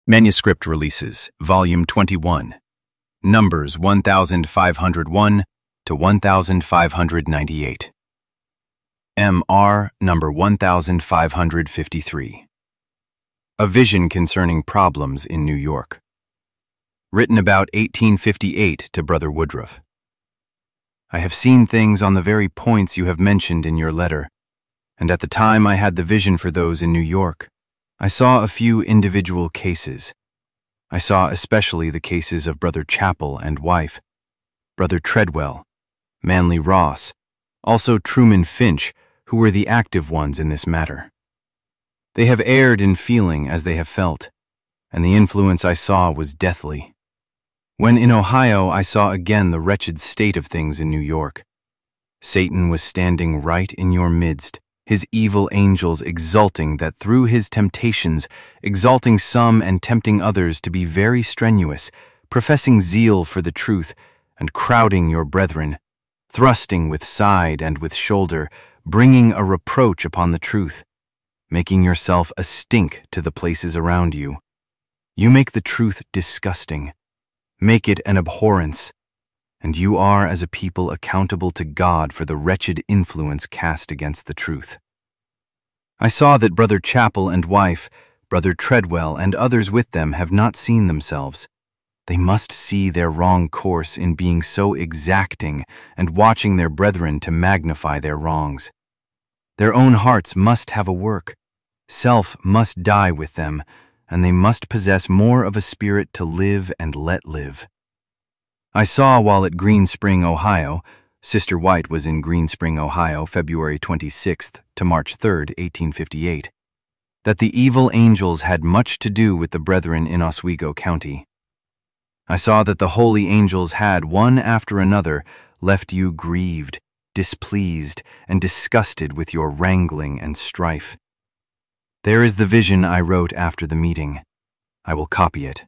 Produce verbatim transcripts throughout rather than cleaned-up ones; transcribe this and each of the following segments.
Manuscript Releases, Volume twenty-one, Numbers one thousand five hundred one to one thousand five hundred ninety-eight. M R Number one thousand five hundred fifty-three. A Vision Concerning Problems in New York. Written about eighteen fifty-eight to Brother Woodruff. I have seen things on the very points you have mentioned in your letter, and at the time I had the vision for those in New York, I saw a few individual cases. I saw especially the cases of Brother Chappell and wife, Brother Treadwell, Manly Ross, also Truman Finch, who were the active ones in this matter. They have erred in feeling as they have felt, and the influence I saw was deathly. When in Ohio, I saw again the wretched state of things in New York. Satan was standing right in your midst, his evil angels exulting that through his temptations, exalting some and tempting others to be very strenuous, professing zeal for the truth, and crowding your brethren, thrusting with side and with shoulder, bringing a reproach upon the truth, making yourself a stink to the places around you. You make the truth disgusting, make it an abhorrence, and you are as a people accountable to God for the wretched influence cast against the truth. I saw that Brother Chappell and wife, Brother Treadwell and others with them have not seen themselves. They must see their wrong course in being so exacting and watching their brethren to magnify their wrongs. Their own hearts must have a work. Self must die with them, and they must possess more of a spirit to live and let live. I saw while at Green Spring, Ohio, Sister White was in Green Spring, Ohio, February twenty-sixth to March third, eighteen fifty-eight, that the evil angels had much to do with the brethren in Oswego County. I saw that the holy angels had, one after another, left you grieved, displeased, and disgusted with your wrangling and strife. There is the vision I wrote after the meeting. I will copy it.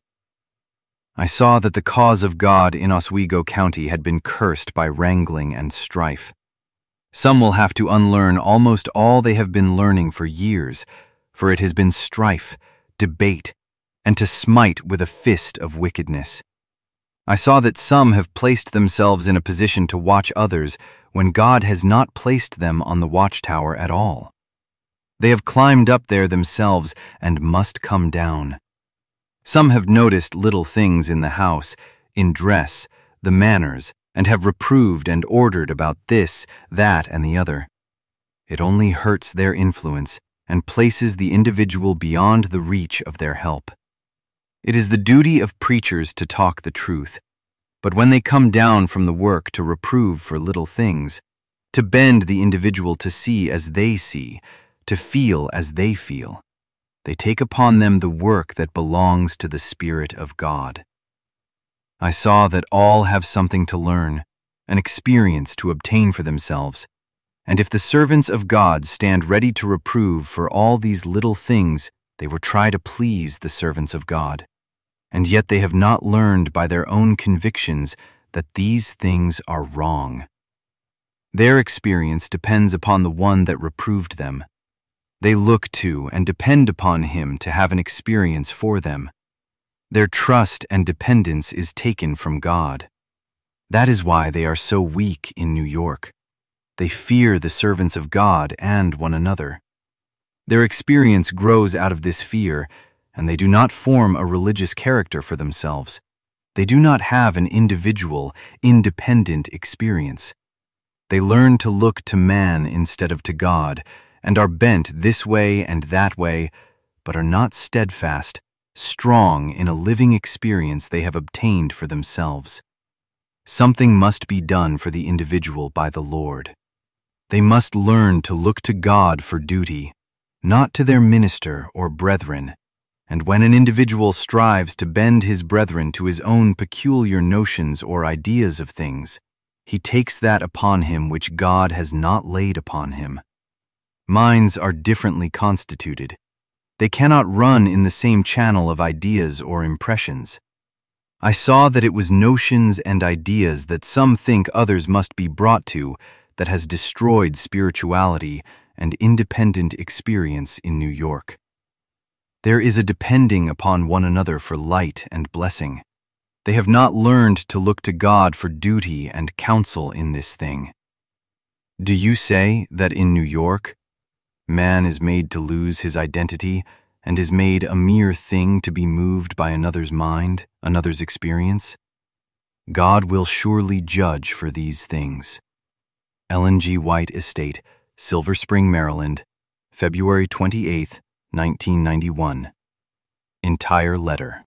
I saw that the cause of God in Oswego County had been cursed by wrangling and strife. Some will have to unlearn almost all they have been learning for years, for it has been strife, debate, and to smite with a fist of wickedness. I saw that some have placed themselves in a position to watch others when God has not placed them on the watchtower at all. They have climbed up there themselves and must come down. Some have noticed little things in the house, in dress, the manners, and have reproved and ordered about this, that, and the other. It only hurts their influence and places the individual beyond the reach of their help. It is the duty of preachers to talk the truth, but when they come down from the work to reprove for little things, to bend the individual to see as they see, to feel as they feel, they take upon them the work that belongs to the Spirit of God. I saw that all have something to learn, an experience to obtain for themselves, and if the servants of God stand ready to reprove for all these little things, they will try to please the servants of God, and yet they have not learned by their own convictions that these things are wrong. Their experience depends upon the one that reproved them. They look to and depend upon him to have an experience for them. Their trust and dependence is taken from God. That is why they are so weak in New York. They fear the servants of God and one another. Their experience grows out of this fear, and they do not form a religious character for themselves. They do not have an individual, independent experience. They learn to look to man instead of to God, and are bent this way and that way, but are not steadfast, strong in a living experience they have obtained for themselves. Something must be done for the individual by the Lord. They must learn to look to God for duty, not to their minister or brethren, and when an individual strives to bend his brethren to his own peculiar notions or ideas of things, he takes that upon him which God has not laid upon him. Minds are differently constituted. They cannot run in the same channel of ideas or impressions. I saw that it was notions and ideas that some think others must be brought to that has destroyed spirituality and independent experience in New York. There is a depending upon one another for light and blessing. They have not learned to look to God for duty and counsel in this thing. Do you say that in New York, man is made to lose his identity and is made a mere thing to be moved by another's mind, another's experience? God will surely judge for these things. Ellen G. White Estate, Silver Spring, Maryland, February twenty-eighth, nineteen ninety-one. Entire letter.